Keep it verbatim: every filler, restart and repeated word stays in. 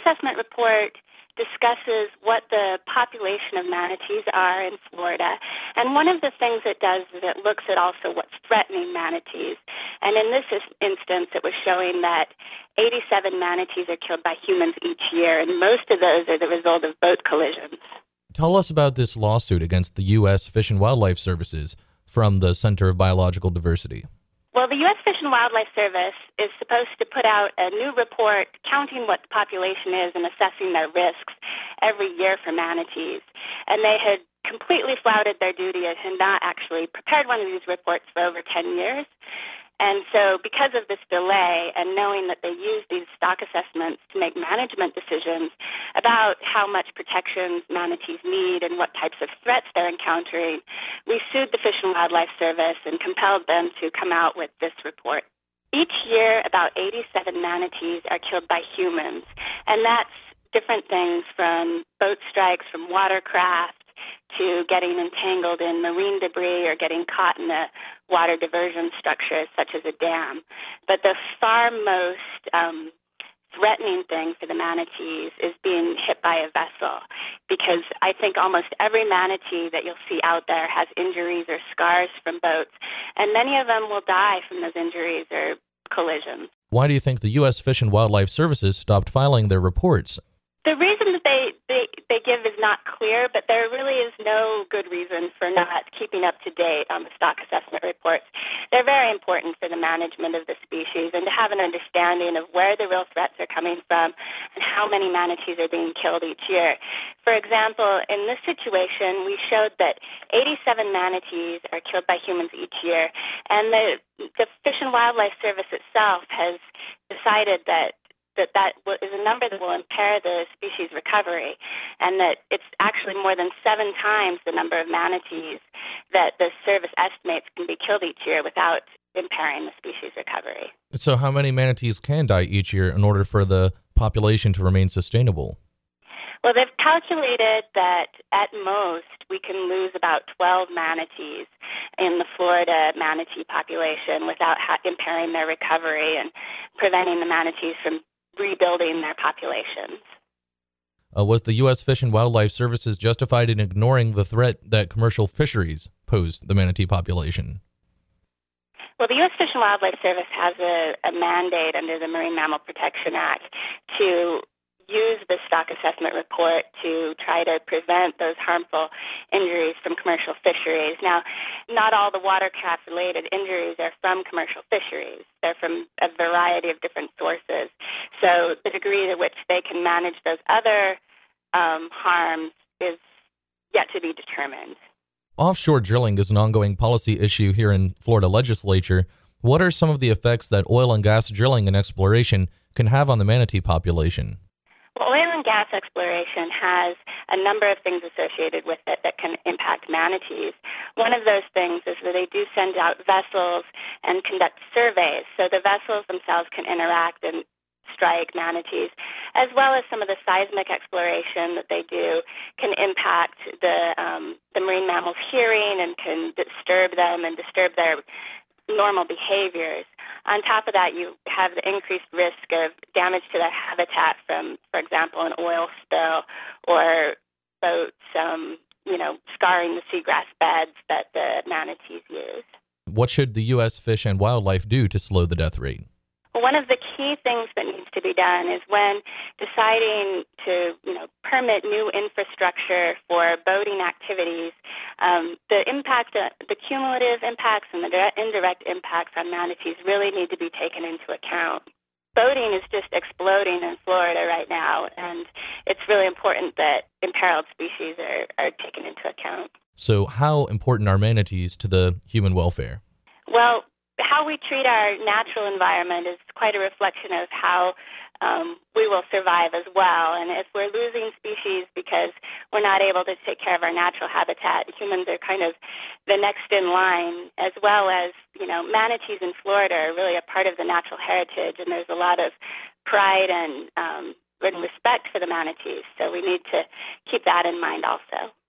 assessment report discusses what the population of manatees are in Florida. And one of the things it does is it looks at also what's threatening manatees. And in this instance, it was showing that eighty-seven manatees are killed by humans each year, and most of those are the result of boat collisions. Tell us about this lawsuit against the U S Fish and Wildlife Services from the Center of Biological Diversity. Well, the U S Fish and Wildlife Service is supposed to put out a new report counting what the population is and assessing their risks every year for manatees. And they had completely flouted their duty and had not actually prepared one of these reports for over ten years. And so because of this delay and knowing that they use these stock assessments to make management decisions about how much protections manatees need and what types of threats they're encountering, we sued the Fish and Wildlife Service and compelled them to come out with this report. Each year, about eighty-seven manatees are killed by humans, and that's different things from boat strikes, from watercraft, to getting entangled in marine debris or getting caught in a water diversion structure such as a dam. But the far most um, threatening thing for the manatees is being hit by a vessel, because I think almost every manatee that you'll see out there has injuries or scars from boats, and many of them will die from those injuries or collisions. Why do you think the U S Fish and Wildlife Services stopped filing their reports? The reason that they, they, they give is not clear, but there really is no good reason for not keeping up to date on the stock assessment reports. They're very important for the management of the species and to have an understanding of where the real threats are coming from and how many manatees are being killed each year. For example, in this situation, we showed that eighty-seven manatees are killed by humans each year, and the, the Fish and Wildlife Service itself has decided that that that is a number that will impair the species recovery, and that it's actually more than seven times the number of manatees that the service estimates can be killed each year without impairing the species recovery. So how many manatees can die each year in order for the population to remain sustainable? Well, they've calculated that at most we can lose about twelve manatees in the Florida manatee population without ha- impairing their recovery and preventing the manatees from rebuilding their populations. Uh, was the U S Fish and Wildlife Services justified in ignoring the threat that commercial fisheries pose the manatee population? Well, the U S Fish and Wildlife Service has a, a mandate under the Marine Mammal Protection Act to use the stock assessment report to try to prevent those harmful injuries from commercial fisheries. Now, not all the watercraft-related injuries are from commercial fisheries. They're from a variety of different sources. So the degree to which they can manage those other um, harms is yet to be determined. Offshore drilling is an ongoing policy issue here in Florida legislature. What are some of the effects that oil and gas drilling and exploration can have on the manatee population? Well, oil and gas exploration has a number of things associated with it that can impact manatees. One of those things is that they do send out vessels and conduct surveys, so the vessels themselves can interact and strike manatees, as well as some of the seismic exploration that they do can impact the um, the marine mammals' hearing and can disturb them and disturb their normal behaviors. On top of that, you have the increased risk of damage to their habitat from, for example, an oil spill or boats, um, you know, scarring the seagrass beds that the manatees use. What should the U S Fish and Wildlife do to slow the death rate? One of the key things that needs to be done is when deciding to, you know, permit new infrastructure for boating activities, um, the impact, uh, the cumulative impacts and the direct, indirect impacts on manatees really need to be taken into account. Boating is just exploding in Florida right now, and it's really important that imperiled species are, are taken into account. So how important are manatees to the human welfare? Well, how we treat our natural environment is quite a reflection of how um, we will survive as well. And if we're losing species because we're not able to take care of our natural habitat, humans are kind of the next in line, as well as, you know, manatees in Florida are really a part of the natural heritage, and there's a lot of pride and, um, and respect for the manatees. So we need to keep that in mind also.